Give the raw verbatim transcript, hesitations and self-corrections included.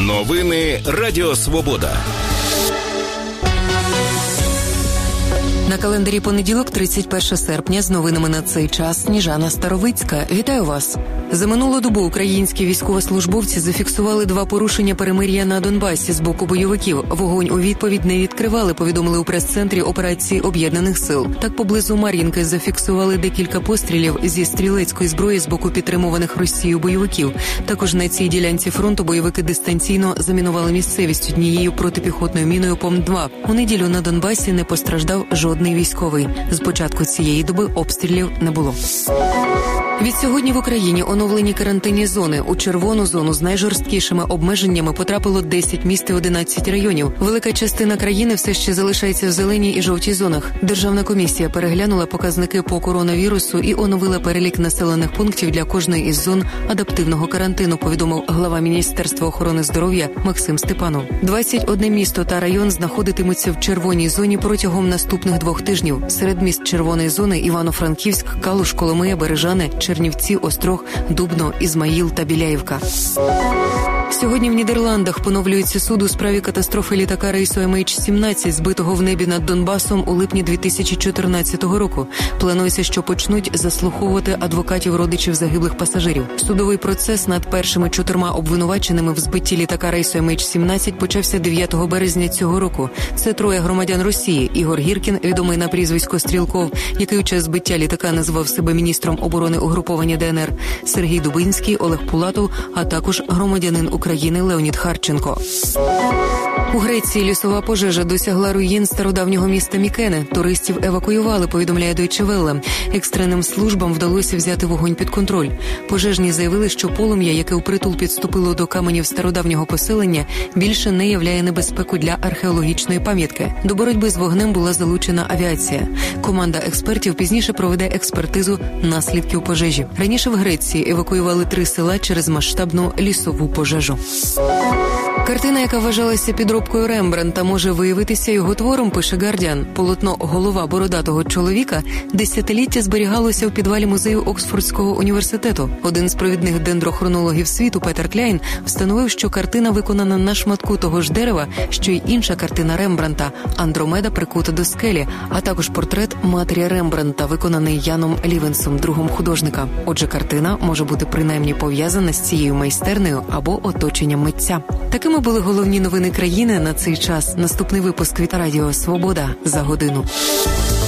Новини Радіо Свобода. На календарі понеділок, тридцять першого серпня, з новинами на цей час Сніжана Старовицька. Вітаю вас! За минулу добу українські військовослужбовці зафіксували два порушення перемир'я на Донбасі з боку бойовиків. Вогонь у відповідь не відкривали, повідомили у прес-центрі операції Об'єднаних сил. Так, поблизу Мар'їнки зафіксували декілька пострілів зі стрілецької зброї з боку підтримуваних Росією бойовиків. Також на цій ділянці фронту бойовики дистанційно замінували місцевість однією протипіхотною міною Пом два. У неділю на Донбасі не постраждав жодний військовий. З початку цієї доби обстрілів не було. Відсьогодні в Україні оновлені карантинні зони. У червону зону з найжорсткішими обмеженнями потрапило десять міст і одинадцять районів. Велика частина країни все ще залишається в зеленій і жовтій зонах. Державна комісія переглянула показники по коронавірусу і оновила перелік населених пунктів для кожної із зон адаптивного карантину, повідомив глава Міністерства охорони здоров'я Максим Степанов. двадцять одне місто та район знаходитимуться в червоній зоні протягом наступних двох тижнів. Серед міст червоної зони Івано-Франківськ, Калуш, Коломия, Бережани, Чернівці, Острог, Дубно, Ізмаїл та Біляївка. Сьогодні в Нідерландах поновлюється суд у справі катастрофи літака рейсу Ем Ейч сімнадцять, збитого в небі над Донбасом у липні дві тисячі чотирнадцятого року. Планується, що почнуть заслуховувати адвокатів родичів загиблих пасажирів. Судовий процес над першими чотирма обвинуваченими в збитті літака рейсу Ем Ейч сімнадцять почався дев'ятого березня цього року. Це троє громадян Росії: Ігор Гіркін, відомий на прізвисько Стрілков, який у час збиття літака називав себе міністром оборони угруповання Де Ен Ер, Сергій Дубинський, Олег Пулатов, а також громадянин України Леонід Харченко. У Греції лісова пожежа досягла руїн стародавнього міста Мікене. Туристів евакуювали, повідомляє Deutsche Welle. Екстреним службам вдалося взяти вогонь під контроль. Пожежні заявили, що полум'я, яке впритул підступило до каменів стародавнього поселення, більше не являє небезпеку для археологічної пам'ятки. До боротьби з вогнем була залучена авіація. Команда експертів пізніше проведе експертизу наслідків пожежі. Раніше в Греції евакуювали три села через масштабну лісову пожежу. Картина, яка вважалася підробкою Рембрандта, може виявитися його твором, пише Гардіан. Полотно «Голова бородатого чоловіка» десятиліття зберігалося в підвалі музею Оксфордського університету. Один з провідних дендрохронологів світу, Петер Кляйн, встановив, що картина виконана на шматку того ж дерева, що й інша картина Рембрандта «Андромеда прикута до скелі», а також портрет матері Рембрандта, виконаний Яном Лівенсом, другом художника. Отже, картина може бути принаймні пов'язана з цією майстернею або оточенням митця. Такими були головні новини країни на цей час. Наступний випуск від Радіо Свобода за годину.